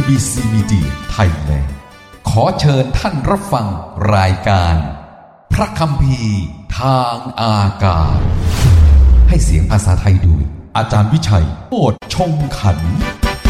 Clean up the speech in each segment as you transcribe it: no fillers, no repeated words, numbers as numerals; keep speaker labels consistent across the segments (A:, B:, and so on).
A: BBC Media Thailand ขอเชิญท่านรับฟังรายการพระคัมภีร์ทางอากาศให้เสียงภาษาไทยโดยอาจารย์วิชัยโอษฐ์ชงขันธ์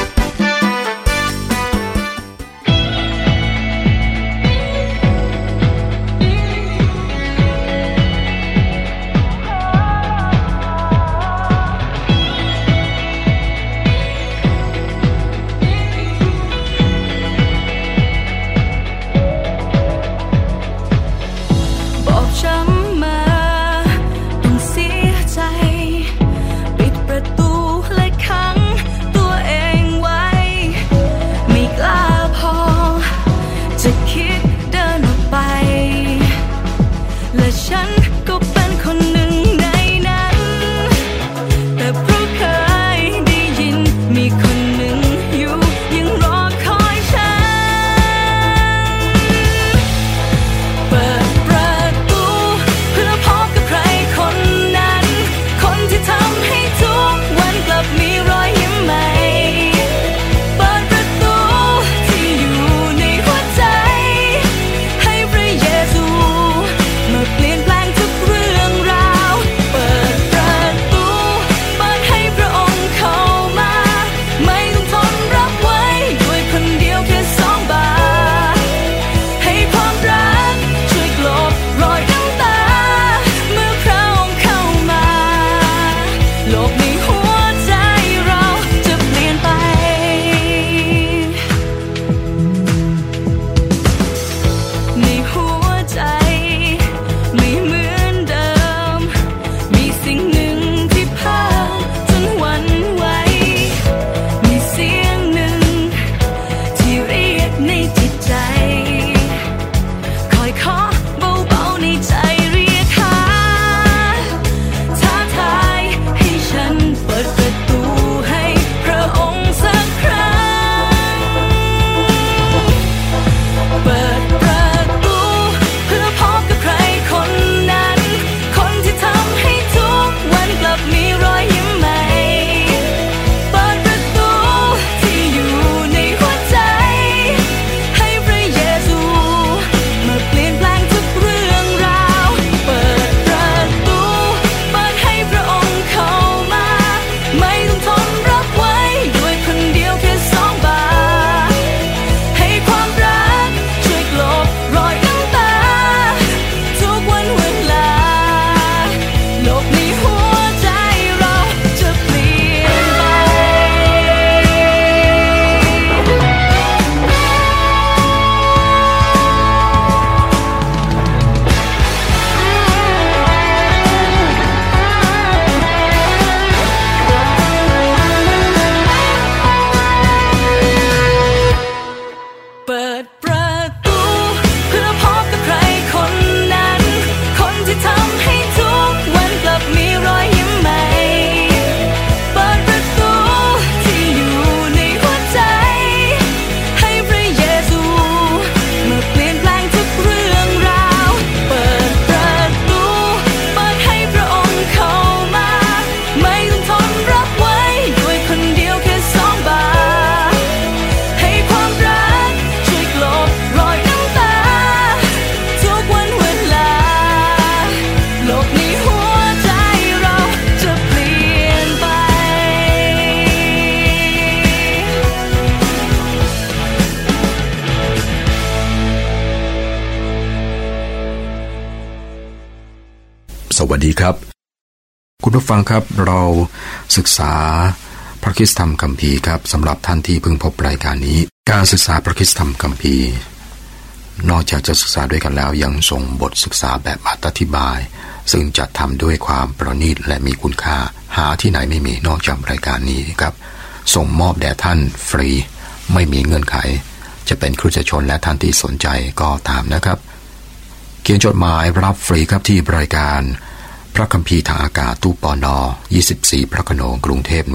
B: สวัสดีครับคุณผู้ฟังครับเราศึกษาพระคริสตธรรมคัมภีร์ครับสำหรับท่านที่เพิ่งพบรายการนี้การศึกษาพระคริสตธรรมคัมภีร์นอกจากจะศึกษาด้วยกันแล้วยังส่งบทศึกษาแบบอธิบายซึ่งจัดทำด้วยความประณีตและมีคุณค่าหาที่ไหนไม่มีนอกจากรายการนี้ครับส่งมอบแด่ท่านฟรีไม่มีเงื่อนไขจะเป็นคริสตชนและท่านที่สนใจก็ตามนะครับเขียนจดหมายรับฟรีครับที่รายการพระคัมภีร์ทางอากาศตู้ปน24พระโขนงกรุงเทพ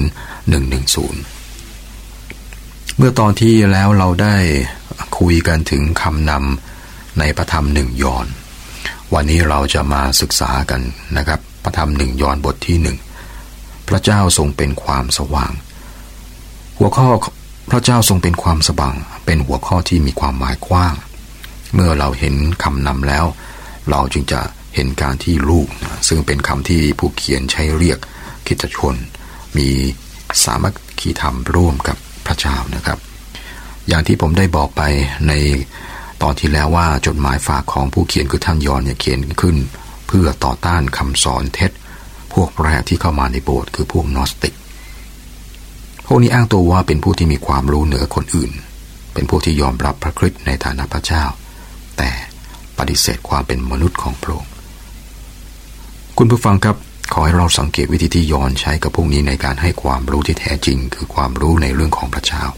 B: 10110เมื่อตอนที่แล้วเราได้คุยกันถึงคำนำในพระธรรม1 ยอห์นวันนี้เราจะมาศึกษากันนะครับพระธรรม1 ยอห์นบทที่1พระเจ้าทรงเป็นความสว่างหัวข้อพระเจ้าทรงเป็นความสว่างเป็นหัวข้อที่มีความหมายกว้างเมื่อเราเห็นคำนำแล้วเราจึงจะเห็นการที่ลูกซึ่งเป็นคำที่ผู้เขียนใช้เรียกคริสตชนมีสามัคคีธรรมร่วมกับพระเจ้านะครับอย่างที่ผมได้บอกไปในตอนที่แล้วว่าจดหมายฝากของผู้เขียนคือท่านยอห์นเนี่ยเขียนขึ้นเพื่อต่อต้านคำสอนเท็จพวกแรกที่เข้ามาในโบสถ์คือพวกนอสติกพวกนี้อ้างตัวว่าเป็นผู้ที่มีความรู้เหนือคนอื่นเป็นผู้ที่ยอมรับพระคริสต์ในฐานะพระเจ้าแต่ปฏิเสธความเป็นมนุษย์ของพระองค์คุณผู้ฟังครับขอให้เราสังเกตวิธีที่ยอห์นใช้กับพวกนี้ในการให้ความรู้ที่แท้จริงคือความรู้ในเรื่องของพระเจ้า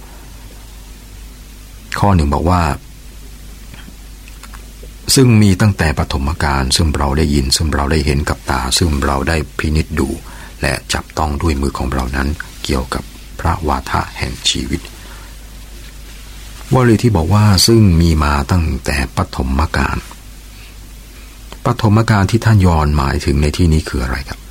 B: ข้อหนึ่งบอกว่าซึ่งมีตั้งแต่ปฐมกาลซึ่งเราได้ยินซึ่งเราได้เห็นกับตาซึ่งเราได้พินิจดูและจับต้องด้วยมือของเรานั้นเกี่ยวกับพระวาทะแห่งชีวิตวลีที่บอกว่าซึ่งมีมาตั้งแต่ปฐมกาลปฐมกาลที่ท่านยอห์นหมายถึงในที่นี้คืออะไรครับ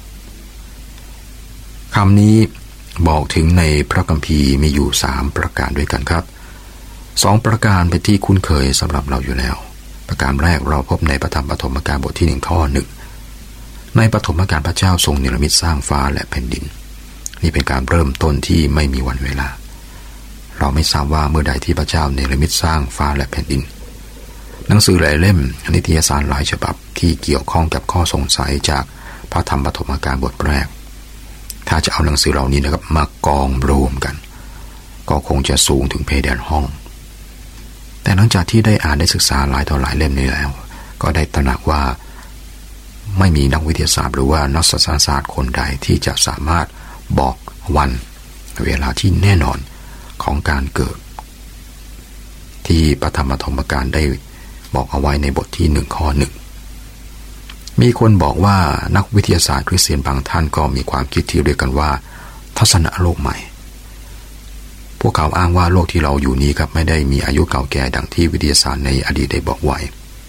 B: คำนี้บอกถึงในพระคัมภีร์มีอยู่3ประการด้วยกันครับ2ประการเป็นที่คุ้นเคยสำหรับเราอยู่แล้วประการแรกเราพบในพระธรรมปฐมกาลบทที่1ข้อ1ในปฐมกาลพระเจ้าทรงเนรมิตสร้างฟ้าและแผ่นดินนี่เป็นการเริ่มต้นที่ไม่มีวันเวลาเราไม่ทราบว่าเมื่อใดที่พระเจ้าเนรมิตสร้างฟ้าและแผ่นดินหนังสือหลายเล่มนิตยสารหลายฉบับที่เกี่ยวข้องกับข้อสงสัยจากพระธรรมปฐมกาลบทแรกถ้าจะเอาหนังสือเหล่านี้นะครับมากองรวมกันก็คงจะสูงถึงเพดานห้องแต่หลังจากที่ได้อ่านได้ศึกษาหลายต่อหลายเล่มนี้แล้วก็ได้ตระหนักว่าไม่มีนักวิทยาศาสตร์หรือว่านักศาสนศาสตร์คนใดที่จะสามารถบอกวันเวลาที่แน่นอนของการเกิดที่พระธรรมปฐมกาลได้บอกเอาไว้ในบทที่1ข้อ1มีคนบอกว่านักวิทยาศาสตร์คริสเตียนบางท่านก็มีความคิดที่เรียกกันว่าทัศนะโลกใหม่พวกเขาอ้างว่าโลกที่เราอยู่นี้ครับไม่ได้มีอายุเก่าแก่ดังที่วิทยาศาสตร์ในอดีตได้บอกไว้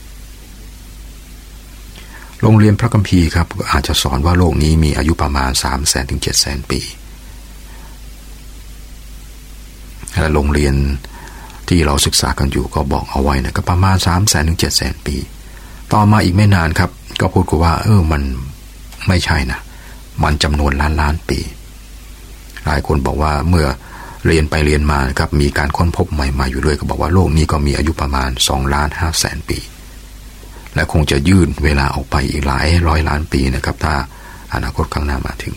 B: โรงเรียนพระคัมภีร์ครับอาจจะสอนว่าโลกนี้มีอายุประมาณ 300,000 ถึง 700,000 ปีและโรงเรียนที่เราศึกษากันอยู่ก็บอกเอาไว้นะก็ประมาณ 300,000 ถึง 700,000 ปีต่อมาอีกไม่นานครับก็พูดกันว่ามันไม่ใช่นะมันจำนวนล้านปีหลายคนบอกว่าเมื่อเรียนไปเรียนมาครับมีการค้นพบใหม่ๆอยู่เรื่อยก็บอกว่าโลกนี้ก็มีอายุประมาณ 2,500,000 ปีและคงจะยืดเวลาออกไปอีกหลายร้อยล้านปีนะครับถ้าอนาคตข้างหน้ามาถึง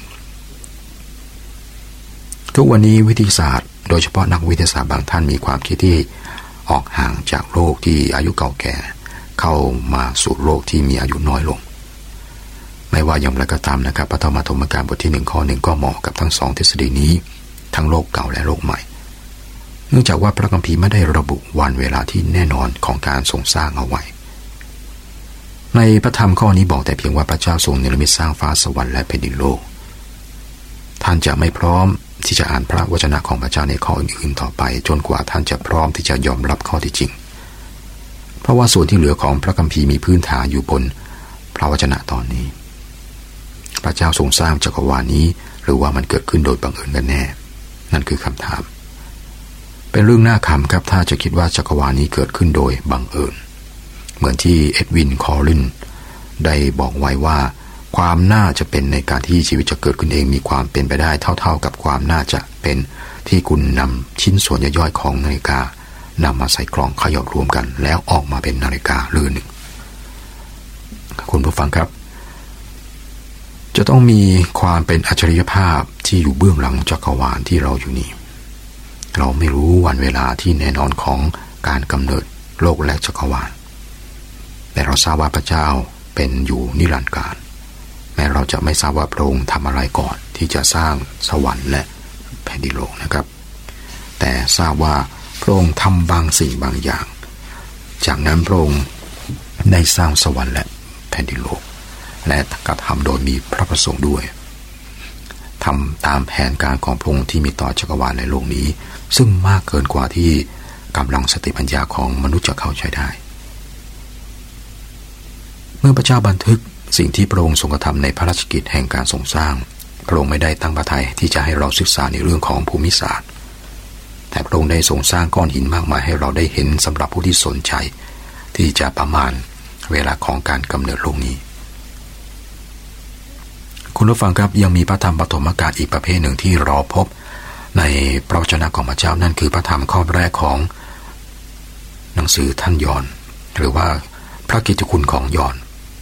B: ทุกวันนี้วิทยาศาสตร์โดยเฉพาะนักวิทยาศาสตร์บางท่านมีความคิดที่ออกห่างจากโลกที่อายุเก่าแก่เข้ามาสู่โลกที่มีอายุน้อยลงไม่ว่าอย่างไรก็ตามนะครับพระธรรมปฐมกาลบทที่1ข้อ1ก็เหมาะกับทั้ง2ทฤษฎีนี้ทั้งโลกเก่าและโลกใหม่เนื่องจากว่าพระคัมภีร์ไม่ได้ระบุวันเวลาที่แน่นอนของการทรงสร้างเอาไว้ในพระธรรมข้อนี้บอกแต่เพียงว่าพระเจ้าทรงเนรมิตสร้างฟ้าสวรรค์และแผ่นดินโลกท่านจะไม่พร้อมที่จะอ่านพระวจนะของพระเจ้าในข้ออื่นๆต่อไปจนกว่าท่านจะพร้อมที่จะยอมรับข้อที่จริงเพราะว่าส่วนที่เหลือของพระคัมภีร์มีพื้นฐานอยู่บนพระวจนะตอนนี้พระเจ้าทรงสร้างจักรวาลนี้หรือว่ามันเกิดขึ้นโดยบังเอิญกันแน่นั่นคือคำถามเป็นเรื่องน่าขำครับถ้าจะคิดว่าจักรวาลนี้เกิดขึ้นโดยบังเอิญเหมือนที่เอ็ดวินคอลลินได้บอกไว้ว่าความน่าจะเป็นในการที่ชีวิตจะเกิดขึ้นเองมีความเป็นไปได้เท่าๆกับความน่าจะเป็นที่คุณนำชิ้นส่วนย่อยๆของนาฬิกานำมาใส่กล่องเขย่ารวมกันแล้วออกมาเป็นนาฬิกาเรือนหนึ่งคุณผู้ฟังครับจะต้องมีความเป็นอัจฉริยภาพที่อยู่เบื้องหลังจักรวาลที่เราอยู่นี้เราไม่รู้วันเวลาที่แน่นอนของการกำเนิดโลกและจักรวาลแต่เราทราบว่าพระเจ้าเป็นอยู่นิรันดร์กาลแม้เราจะไม่ทราบว่าพระองค์ทำอะไรก่อนที่จะสร้างสวรรค์และแผ่นดินโลกนะครับแต่ทราบว่าพระองค์ทำบางสิ่งบางอย่างจากนั้นพระองค์ได้สร้างสวรรค์และแผ่นดินโลกและกระทำโดยมีพระประสงค์ด้วยทำตามแผนการของพระองค์ที่มีต่อจักรวาลในโลกนี้ซึ่งมากเกินกว่าที่กำลังสติปัญญาของมนุษย์จะเข้าใจได้เมื่อพระเจ้าบันทึกสิ่งที่พระองค์ทรงกระทำในพระราชกิจแห่งการทรงสร้างพระองค์ไม่ได้ตั้งพระทัยที่จะให้เราศึกษาในเรื่องของภูมิศาสตร์แต่พระองค์ได้ทรงสร้างก้อนหินมากมายให้เราได้เห็นสำหรับผู้ที่สนใจที่จะประมาณเวลาของการกำเนิดโลกนี้คุณผู้ฟังครับยังมีพระธรรมปฐมกาลอีกประเภทหนึ่งที่เราพบในพระวจนะของพระเจ้านั่นคือพระธรรมข้อแรกของหนังสือท่านยอห์นหรือว่าพระกิตติคุณของยอห์น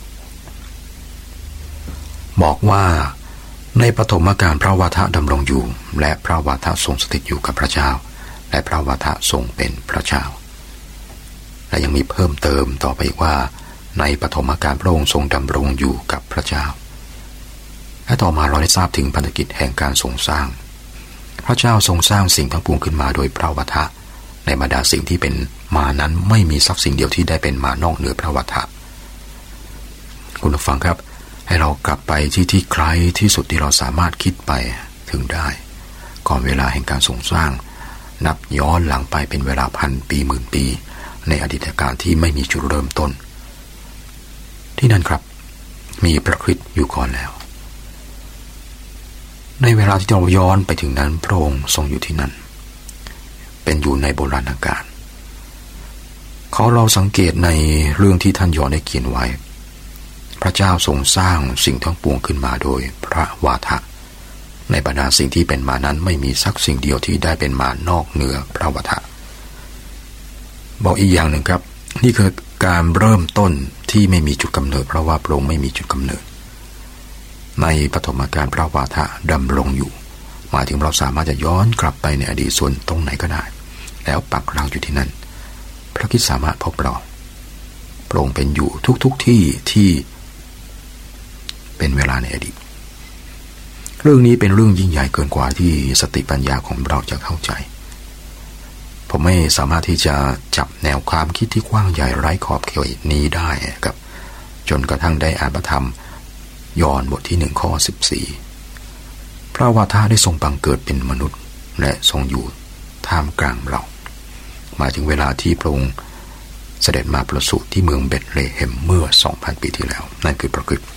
B: บอกว่าในปฐมกาลพระวาทะดำรงอยู่และพระวาทะทรงสถิตอยู่กับพระเจ้าและพระวาทะทรงเป็นพระเจ้าและยังมีเพิ่มเติมต่อไปว่าในปฐมกาลพระองค์ทรงดำรงอยู่กับพระเจ้าและต่อมาเราได้ทราบถึงพันธกิจแห่งการทรงสร้างพระเจ้าทรงสร้างสิ่งทั้งปวงขึ้นมาโดยพระวาทะในบรรดาสิ่งที่เป็นมานั้นไม่มีสักสิ่งเดียวที่ได้เป็นมานอกเหนือพระวาทะคุณผู้ฟังครับให้เรากลับไปที่ไกลที่สุดที่เราสามารถคิดไปถึงได้ก่อนเวลาแห่งการทรงสร้างนับย้อนหลังไปเป็นเวลาพันปีหมื่นปีในอดีตการที่ไม่มีจุดเริ่มต้นที่นั่นครับมีพระคริสต์อยู่ก่อนแล้วในเวลาที่เราย้อนไปถึงนั้นพระองค์ทรงอยู่ที่นั่นเป็นอยู่ในโบราณกาลเขาเราสังเกตในเรื่องที่ท่านยอห์นได้เขียนไว้พระเจ้าทรงสร้างสิ่งทั้งปวงขึ้นมาโดยพระวาทะในบรรดาสิ่งที่เป็นมานั้นไม่มีสักสิ่งเดียวที่ได้เป็นมานอกเหนือพระวาทะบอกอีกอย่างหนึ่งครับนี่คือการเริ่มต้นที่ไม่มีจุดกำเนิดเพราะว่าพระองค์ไม่มีจุดกำเนิดในปฐมกาลพระวาทะดำรงอยู่หมายถึงเราสามารถจะย้อนกลับไปในอดีตส่วนตรงไหนก็ได้แล้วปักหลักอยู่ที่นั่นพระคริสต์สามารถพบเราพระองค์เป็นอยู่ทุกที่ที่เป็นเวลาในอดีตเรื่องนี้เป็นเรื่องยิ่งใหญ่เกินกว่าที่สติปัญญาของเราจะเข้าใจผมไม่สามารถที่จะจับแนวความคิดที่กว้างใหญ่ไร้ขอบเขตนี้ได้ครับจนกระทั่งได้อ่านพระธรรมยอห์นบทที่1ข้อ14พระวาทะได้ทรงบังเกิดเป็นมนุษย์และทรงอยู่ท่ามกลางเราหมายถึงเวลาที่พระองค์เสด็จมาประสูติที่เมืองเบธเลเฮมเมื่อ 2,000 ปีที่แล้วนั่นคือพระคริสต์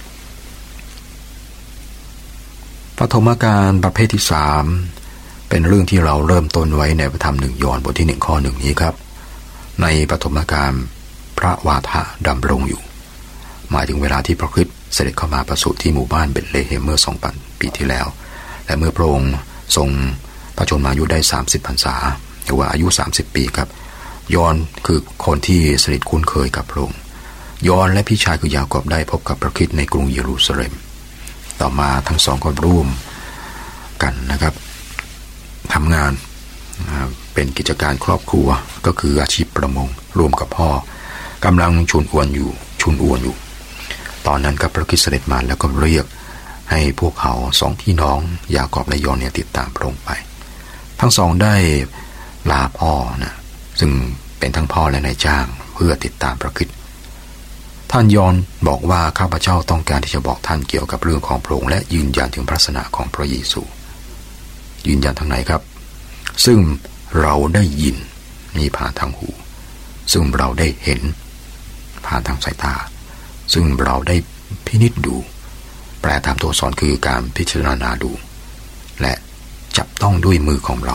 B: ปฐมกาลประเภทที่3เป็นเรื่องที่เราเริ่มต้นไว้ในพระธรรม1ยอห์นบทที่1ข้อ1นี้ครับในปฐมกาลพระวาทะดำรงอยู่หมายถึงเวลาที่พระคริสต์เสด็จเข้ามาประสูติที่หมู่บ้านเบธเลเฮมเมื่อ 2,000 ปีที่แล้วและเมื่อพระองค์ทรงพระชนมายุได้30พรรษาหรือว่าอายุ30ปีครับยอห์นคือคนที่สนิทคุ้นเคยกับพระองค์ยอห์นและพี่ชายคือยากอบได้พบกับพระคริสต์ในกรุงเยรูซาเล็มต่อมาทั้งสองก็ร่วมกันนะครับทำงานเป็นกิจการครอบครัวก็คืออาชีพประมงร่วมกับพ่อกำลังชุนอวนอยู่ตอนนั้นกับพระคริสต์เสด็จมาแล้วก็เรียกให้พวกเขาสองพี่น้องยากอบและยอห์นเนี่ยติดตามพระองค์ไปทั้งสองได้ลาพ่อนะซึ่งเป็นทั้งพ่อและนายจ้างเพื่อติดตามพระคริสต์ท่านยอห์นบอกว่าข้าพเจ้าต้องการที่จะบอกท่านเกี่ยวกับเรื่องของพระองค์และยืนยันถึงพระศาสนาของพระเยซูยืนยันทางไหนครับซึ่งเราได้ยินมีผ่านทางหูซึ่งเราได้เห็นผ่านทางสายตาซึ่งเราได้พินิจดูแปลตามตัวอักษรคือการพิจารณาดูและจับต้องด้วยมือของเรา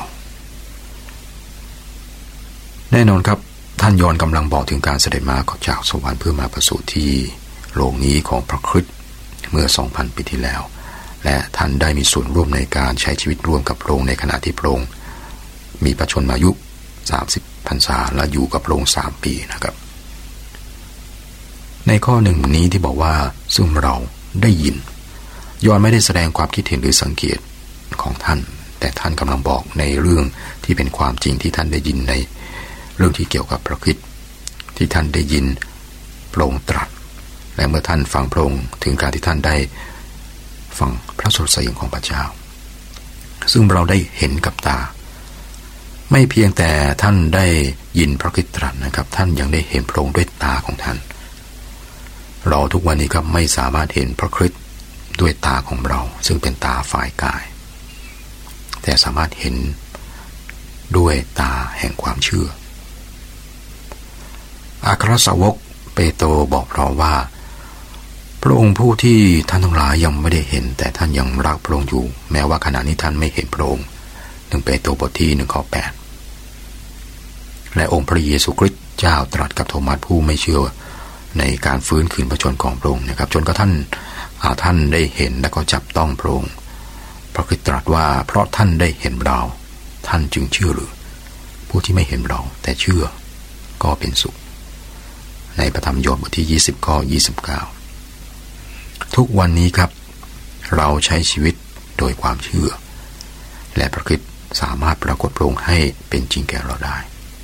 B: แน่นอนครับท่านยอห์นกำลังบอกถึงการเสด็จมาจากสวรรค์เพื่อมาประสูติที่โลกนี้ของพระคริสต์เมื่อ 2,000 ปีที่แล้วและท่านได้มีส่วนร่วมในการใช้ชีวิตร่วมกับพระองค์ในขณะที่พระองค์มีพระชนมายุ30พรรษาและอยู่กับพระองค์3ปีนะครับในข้อหนึ่งนี้ที่บอกว่าซึ่งเราได้ยินยอห์นไม่ได้แสดงความคิดเห็นหรือสังเกตของท่านแต่ท่านกำลังบอกในเรื่องที่เป็นความจริงที่ท่านได้ยินในเรื่องที่เกี่ยวกับพระคริสต์ที่ท่านได้ยินพระองค์ตรัสและเมื่อท่านฟังพระองค์ถึงการที่ท่านได้ฟังพระสุรเสียงของพระเจ้าซึ่งเราได้เห็นกับตาไม่เพียงแต่ท่านได้ยินพระคริสต์ตรัสนะครับท่านยังได้เห็นพระองค์ด้วยตาของท่านเราทุกวันนี้ก็ไม่สามารถเห็นพระคริสต์ด้วยตาของเราซึ่งเป็นตาฝ่ายกายแต่สามารถเห็นด้วยตาแห่งความเชื่ออัครสาวกเปโตรบอกเราว่าพระองค์ผู้ที่ท่านทั้งหลายยังไม่ได้เห็นแต่ท่านยังรักพระองค์อยู่แม้ว่าขณะนี้ท่านไม่เห็นพระองค์1เปโตรบทที่1ข้อและองค์พระเยซูคริสต์เจ้าตรัสกับโทมัสผู้ไม่เชื่อในการฟื้นคืนพระชนของพระองค์นะครับจนกระทั่งท่านได้เห็นและก็จับต้องพระองค์พระคริสต์ตรัสว่าเพราะท่านได้เห็นเราท่านจึงเชื่อหรือผู้ที่ไม่เห็นเราแต่เชื่อก็เป็นสุขในพระธรรมโยบบทที่20ข้อ29ทุกวันนี้ครับเราใช้ชีวิตโดยความเชื่อและพระคริสต์สามารถปรากฏพระองค์ให้เป็นจริงแก่เราได้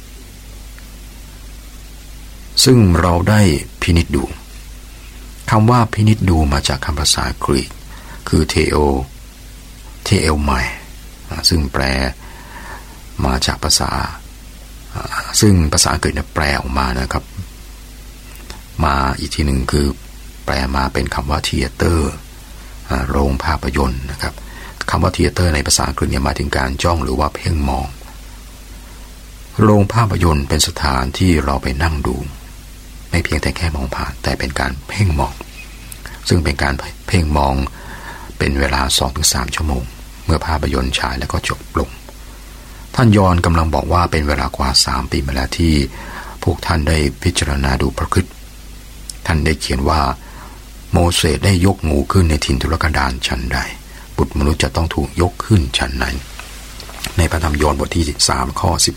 B: ซึ่งเราได้พินิจดูคำว่าพินิจดูมาจากคำภาษากรีกคือเทโอไมซึ่งแปลมาจากภาษาซึ่งภาษาอังกฤษแปลออกมานะครับมาอีกทีหนึ่งคือแปลมาเป็นคำว่า theater โรงภาพยนตร์นะครับคำว่า theater ในภาษาอังกฤษหมายถึงการจ้องหรือว่าเพ่งมองโรงภาพยนตร์เป็นสถานที่เราไปนั่งดูไม่เพียงแต่แค่มองผ่านแต่เป็นการเพ่งมองซึ่งเป็นการเพ่งมองเป็นเวลา 2-3 ชั่วโมงเมื่อภาพยนตร์ฉายแล้วก็จบลงท่านยอห์นกำลังบอกว่าเป็นเวลากว่า3 ปีมาแล้วที่พวกท่านได้พิจารณาดูพระคริสต์ท่านได้เขียนว่าโมเสสได้ยกงูขึ้นในถิ่นทุรกันดารฉันใดบุตรมนุษย์จะต้องถูกยกขึ้นฉันนั้นในพระธรรมยอห์นบทที่3ข้อ14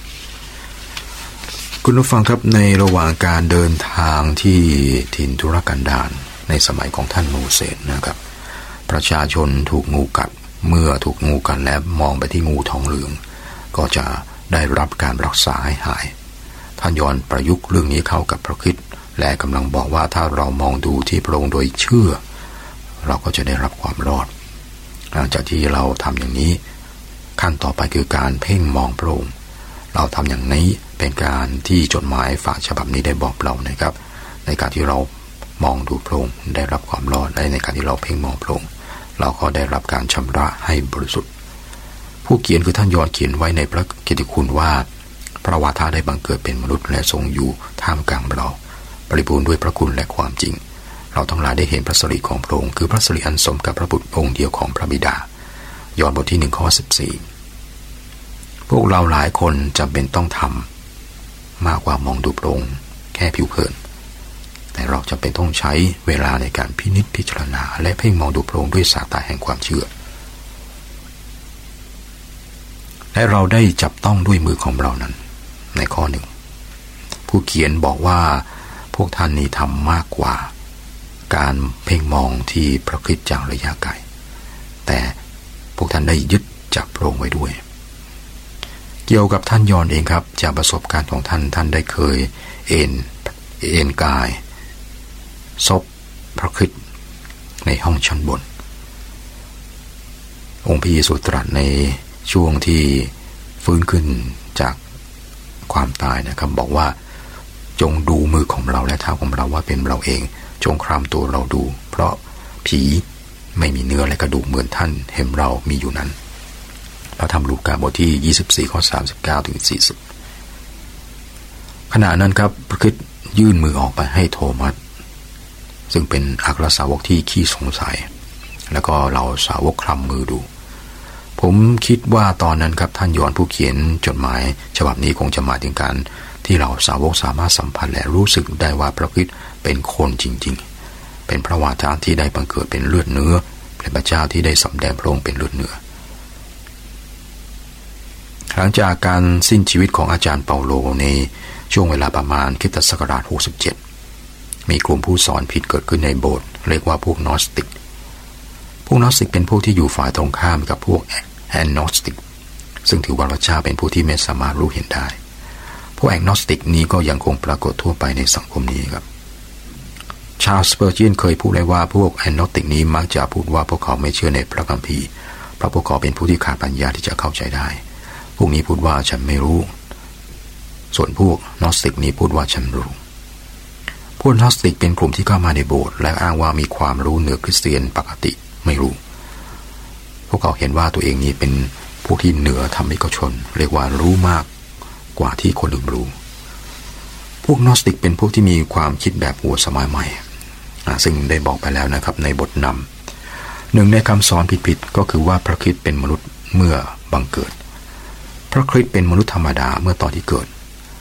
B: คุณผู้ฟังครับในระหว่างการเดินทางที่ถิ่นทุรกันดารในสมัยของท่านโมเสสนะครับประชาชนถูกงูกัดเมื่อถูกงูกัดแล้วมองไปที่งูทองเหลืองก็จะได้รับการรักษาให้หายท่านยอห์นประยุกต์เรื่องนี้เข้ากับพระคริสต์และกำลังบอกว่าถ้าเรามองดูที่พระองค์โดยเชื่อเราก็จะได้รับความรอดหลังจากที่เราทำอย่างนี้ขั้นต่อไปคือการเพ่งมองพระองค์เราทำอย่างนี้เป็นการที่จดหมายฝากฉบับนี้ได้บอกเรานะครับในการที่เรามองดูพระองค์ได้รับความรอดและในการที่เราเพ่งมองพระองค์เราก็ได้รับการชำระให้บริสุทธิ์ผู้เขียนคือท่านยอห์นเขียนไว้ในพระกิตติคุณว่าพระวาทะได้บังเกิดเป็นมนุษย์และทรงอยู่ท่ามกลางเราบริบูรณ์ด้วยพระคุณและความจริงเราทั้งหลายได้เห็นพระสิริของพระองค์คือพระสิริอันสมกับพระบุตรองค์เดียวของพระบิดายอห์นบทที่1ข้อ14พวกเราหลายคนจำเป็นต้องทำมากกว่ามองดูพระองค์แค่ผิวเผินแต่เราจำเป็นต้องใช้เวลาในการพินิจพิจารณาและเพ่งมองดูพระองค์ด้วยสายตาแห่งความเชื่อและเราได้จับต้องด้วยมือของเรานั้นในข้อหนึ่งผู้เขียนบอกว่าพวกท่านนี้ทำมากกว่าการเพ่งมองที่พระคริสต์จากระยะไกลแต่พวกท่านได้ยึดจับพระองค์ไว้ด้วยเกี่ยวกับท่านยอห์นเองครับจากประสบการณ์ของท่านได้เคยเอ็นกายซบพระคริสต์ในห้องชั้นบนองค์พระเยซูตรัสในช่วงที่ฟื้นขึ้นจากความตายนะครับบอกว่าจงดูมือของเราและเท้าของเราว่าเป็นเราเองจงคลำตัวเราดูเพราะผีไม่มีเนื้อและกระดูกเหมือนท่านเห็นเรามีอยู่นั้นพระธรรมลูกาบทที่24ข้อ39ถึง40ขณะนั้นครับพระคริสต์ยื่นมือออกไปให้โทมัสซึ่งเป็นอัครสาวกที่ขี้สงสัยแล้วก็เราสาวกคลำมือดูผมคิดว่าตอนนั้นครับท่านยอห์นผู้เขียนจดหมายฉบับนี้คงจะหมายถึงการที่เราสาวกสามารถสัมผัสและรู้สึกได้ว่าพระคริสต์เป็นคนจริงๆเป็นพระวาทะที่ได้บังเกิดเป็นเลือดเนื้อเป็นพระเจ้าที่ได้สำแดงพระองค์เป็นเลือดเนื้อหลังจากการสิ้นชีวิตของอาจารย์เปาโลในช่วงเวลาประมาณคริสตศักราช67มีกลุ่มผู้สอนผิดเกิดขึ้นในโบสถ์เรียกว่าพวกนอสติกเป็นพวกที่อยู่ฝ่ายตรงข้ามกับพวกแอนโนสติกซึ่งถือว่าพระเจ้าเป็นผู้ที่ไม่สามารถรู้เห็นได้พวกแอนโนสติกนี้ก็ยังคงปรากฏทั่วไปในสังคมนี้ครับชาร์ลส์ สเปอร์เจียนเคยพูดไว้ว่าพวกแอนโนสติกนี้มักจะพูดว่าพวกเขาไม่เชื่อในพระคัมภีร์เพราะพวกเขาเป็นผู้ที่ขาดปัญญาที่จะเข้าใจได้พวกนี้พูดว่าฉันไม่รู้ส่วนพวกนอสติกนี้พูดว่าฉันรู้พวกนอสติกเป็นกลุ่มที่เข้ามาในโบสถ์และอ้างว่ามีความรู้เหนือคริสเตียนปกติไม่รู้พวกเขาเห็นว่าตัวเองนี้เป็นพวกที่เหนือธรรมิกชนเรียกว่ารู้มากกว่าที่คนอื่นรู้พวกนอสติกเป็นพวกที่มีความคิดแบบหัวสมัยใหม่ซึ่งได้บอกไปแล้วนะครับในบทนำหนึ่งในคำสอนผิดๆก็คือว่าพระคริสต์เป็นมนุษย์เมื่อบังเกิดพระคริสต์เป็นมนุษย์ธรรมดาเมื่อตอนที่เกิด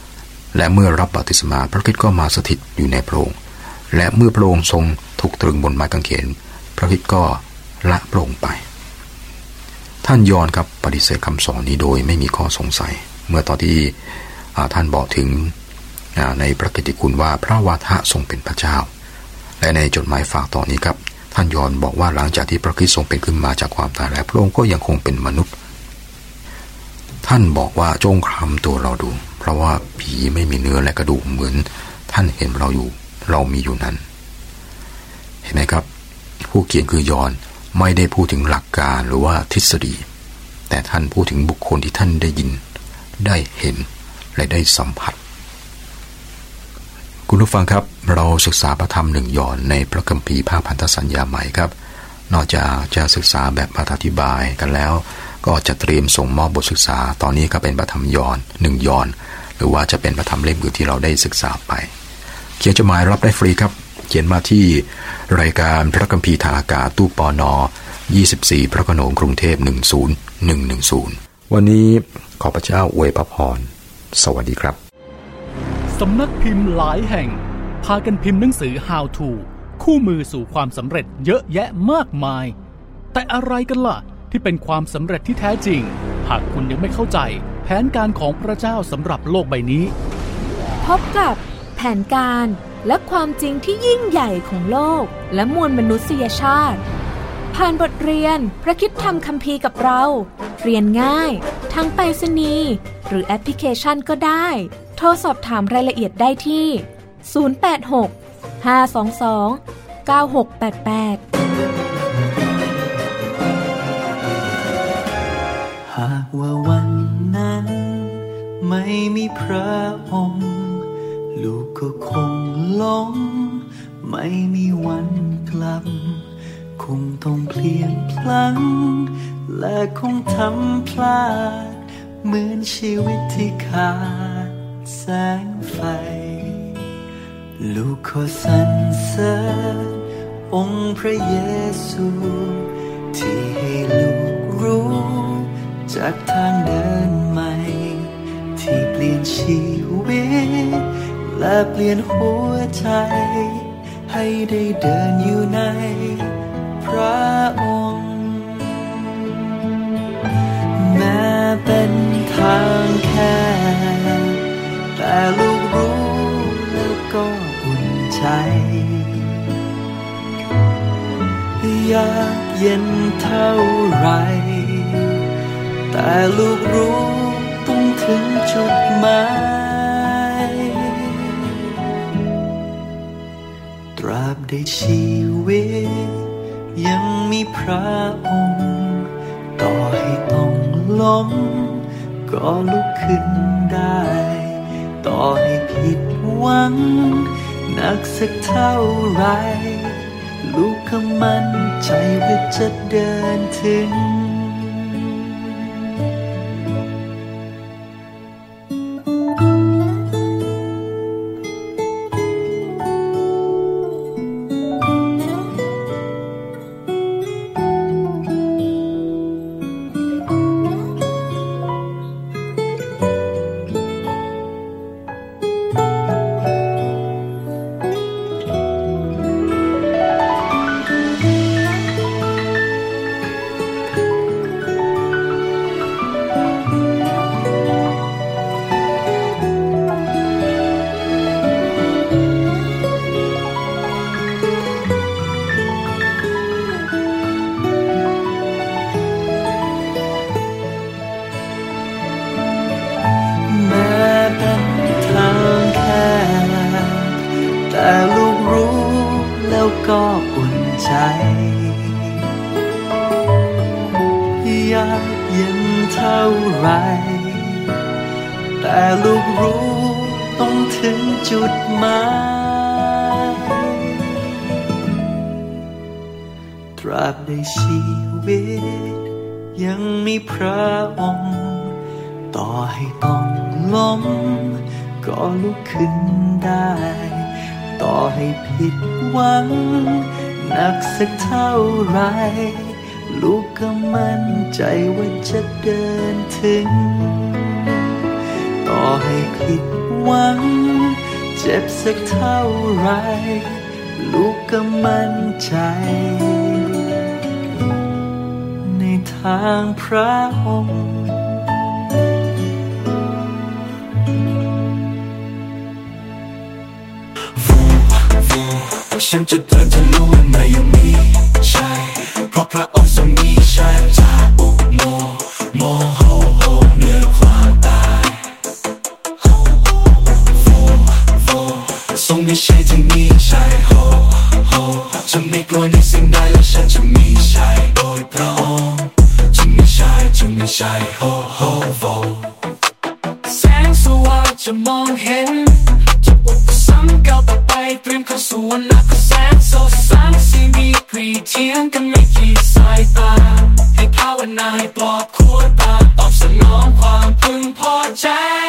B: และเมื่อรับบัพติศมาพระคริสต์ก็มาสถิตอยู่ในพระองค์และเมื่อพระองค์ทรงถูกตรึงบนไม้กางเขนพระคริสต์ก็ละพระองค์ไปท่านยอห์นครับปฏิเสธคำสอนนี้โดยไม่มีข้อสงสัยเมื่อตอนที่ท่านบอกถึงในพระกิตติคุณว่าพระวาทะทรงเป็นพระเจ้าและในจดหมายฝากต่อนี้ครับท่านยอห์นบอกว่าหลังจากที่พระคริสต์ทรงเป็นขึ้นมาจากความตายแล้วพระองค์ก็ยังคงเป็นมนุษย์ท่านบอกว่าจงคลำตัวเราดูเพราะว่าผีไม่มีเนื้อและกระดูกเหมือนท่านเห็นเราอยู่เรามีอยู่นั้นเห็นไหมครับผู้เขียนคือยอห์นไม่ได้พูดถึงหลักการหรือว่าทฤษฎีแต่ท่านพูดถึงบุคคลที่ท่านได้ยินได้เห็นและได้สัมผัสคุณผู้ฟังครับเราศึกษาพระธรรมหนึ่งยอห์นในพระคัมภีร์ภาคพันธสัญญาใหม่ครับนอกจากจะศึกษาแบบอธิบายกันแล้วก็จะเตรียมส่งมอบบทศึกษาตอนนี้ก็เป็นพระธรรมยอห์นหนึ่งยอห์นหรือว่าจะเป็นพระธรรมเล่มอื่นที่เราได้ศึกษาไปเขียนจดหมายรับได้ฟรีครับเขียนมาที่รายการพระคัมภีร์ทางอากาศตู้ปน24พระโขนงกรุงเทพ10110วันนี้ขอพระเจ้าอวยพรสวัสดีครับ
C: สำนักพิมพ์หลายแห่งพากันพิมพ์หนังสือ How to คู่มือสู่ความสำเร็จเยอะแยะมากมายแต่อะไรกันล่ะที่เป็นความสำเร็จที่แท้จริงหากคุณยังไม่เข้าใจแผนการของพระเจ้าสำหรับโลกใบนี้
D: พบกับแผนการและความจริงที่ยิ่งใหญ่ของโลกและมวลมนุษยชาติผ่านบทเรียนพระคริสตธรรมคัมภีร์กับเราเรียนง่ายทั้งไปรษณีย์หรือแอปพลิเคชันก็ได้โทรสอบถามรายละเอียดได้ที่086 522 9688
E: หากว่าวันนั้นไม่มีพระองค์ลูกก็คงหลงไม่มีวันกลับคงต้องเพลียงพลังและคงทำพลาดเหมือนชีวิตที่ขาดแสงไฟลูกขอสรรเสริญองค์พระเยซูที่ให้ลูกรู้จากทางเดินใหม่ที่เปลี่ยนชีวิตและเปลี่ยนหัวใจให้ได้เดินอยู่ในพระองค์แม้เป็นทางแคบแต่ลูกรู้แล้วก็อุ่นใจยากเย็นเท่าไรแต่ลูกรู้ต้องถึงจุดหมายตราบใดชีวิตยังมีพระองค์ต่อให้ต้องล้มก็ลุกขึ้นได้ต่อให้ผิดหวังหนักสักเท่าไรลูกก็มั่นใจว่าจะเดินถึงก็อุ่นใจยากเย็นเท่าไรแต่ลูกรู้ต้องถึงจุดหมายตราบใดชีวิตยังมีพระองค์ต่อให้ต้องล้มก็ลุกขึ้นได้ต่อให้ผิดหวังหนักสักเท่าไรลูกก็มั่นใจว่าจะเดินถึงต่ออให้ผิดหวังเจ็บสักเท่าไรลูกก็มั่นใจในทางพระองค์
F: ฉันจะเดินทะลุไม่ยังมีใช่เพราะพระองค์ทรงมีชัยจากอุโมงค์โมโหเหนือความตายทรงมีชัยจึงมีชัยจะไม่กลัวในสิ่งใดและฉันจะมีชัยโดยพระองค์จึงมีชัยแสงสว่างจะมองเห็นจะอุปสรรคก้าวต่อไปเตรียมเข้าสู่วันนักแสงสดใสสิ่งดีพรีเทียงกันไม่ขีดสายตาให้ภาวนาให้ปลอบขวดตาตอบสนองความพึงพอใจ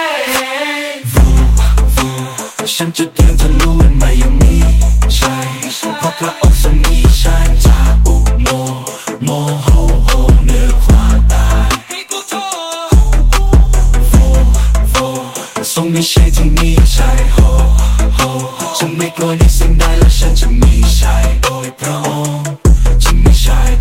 F: ฉันจะเดินทะลุไม่ยังมีชัยเพราะพระองค์ทรงมีชัยจากอุโมงค์โมโหเหนือความตายทรงมีชัยจึงมีชัยจะไม่กลัวในสิ่งใดและฉันจะมีชัยโดยพระองค์จึงมีชัย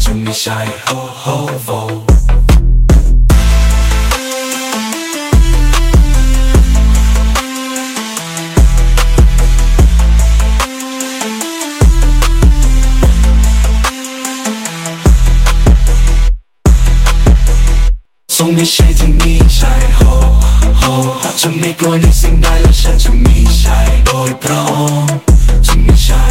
F: ทรงมีชัยจึงมีชัยจะไม่กลัวในสิ่งใดและฉันจะมีชัยโดยพระองค์จึงมีชัย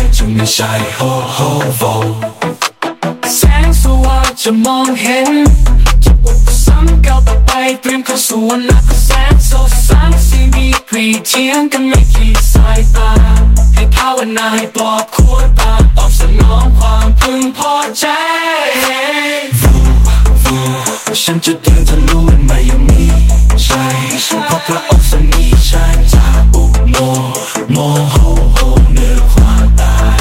F: แสงสว่างจะมองเห็นจะอุปสรรคก้าวต่อไปเตรียมเข้าสู่วันนักแสงสดใสสิ่งดีพรีเทียงกันไม่ขีดสายตาให้ภาวนาให้ปลอบขวดตาตอบสนองความพึงพอใจฉันจะเดินทะลุไม่ยังมีชัยเพราะพระองค์ทรงมีชัยจากอุโมงค์โมโหเหนือความตาย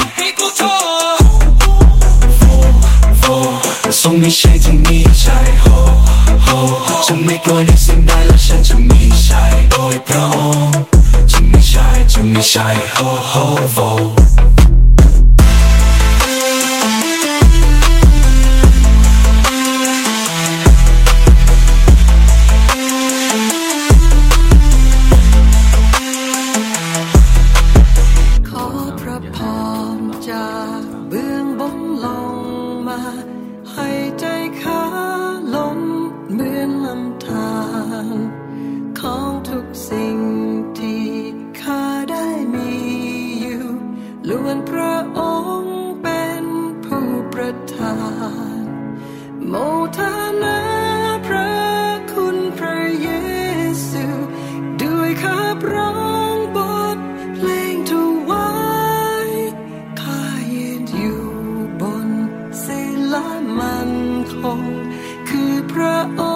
F: ทรงมีชัยจึงมีชัยจะไม่กลัวในสิ่งใดและฉันจะมีชัยโดยพระองค์จึงมีชัย
E: คือพระองค์